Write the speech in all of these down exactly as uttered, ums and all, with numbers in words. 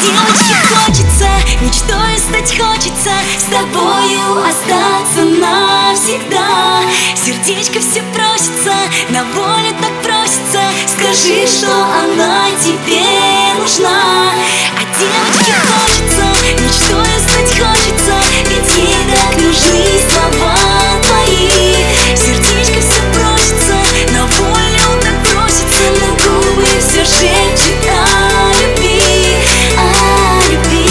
девочке хочется, мечтой стать хочется, с тобою остаться навсегда. Сердечко все просится, на волю так просится, скажи, что она тебе нужна. А девочке хочется, мечтой стать хочется, ведь ей так нужны слова твои. Сердечко все просится, на волю так просится, но губы все шепчет о любви, о любви.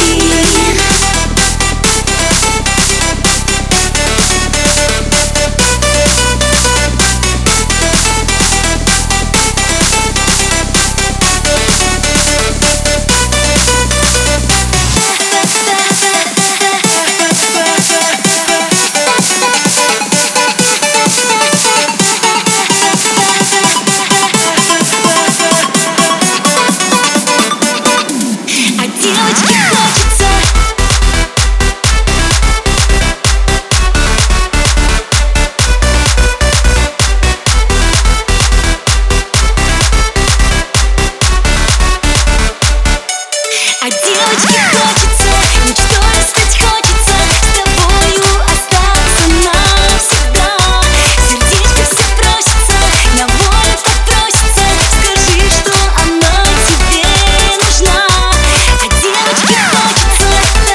А девочке хочется, мечтой стать хочется, с тобою остаться навсегда. Сердечко все просится, на волю так просится, скажи, что она тебе нужна. А девочке хочется.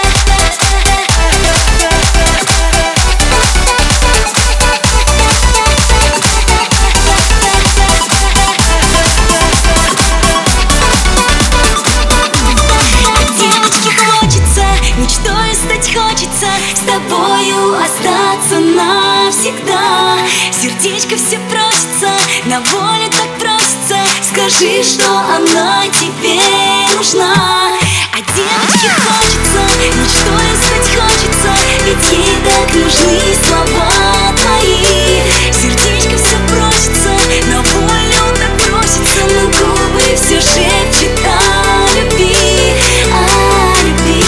Мечтой стать хочется, с тобою остаться навсегда. Сердечко все просится, на волю так просится, скажи, что она тебе нужна. А девочке хочется, мечтой стать хочется, ведь ей так нужны слова твои. Сердечко все просится, на волю так просится, но губы все шепчет о любви, о любви.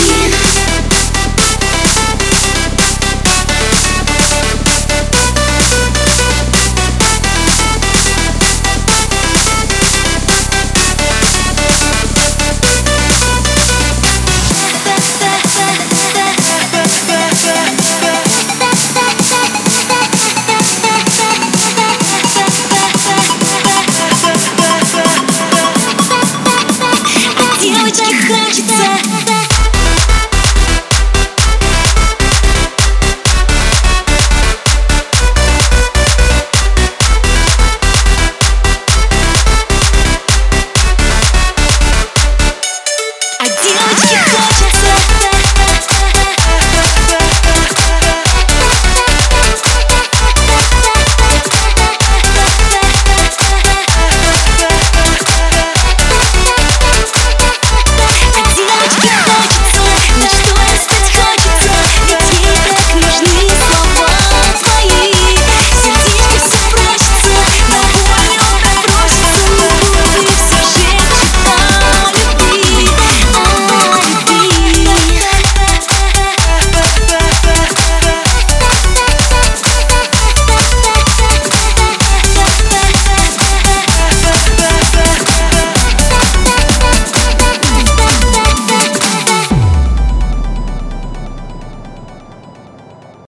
Девочке хочется. А девочке хочется.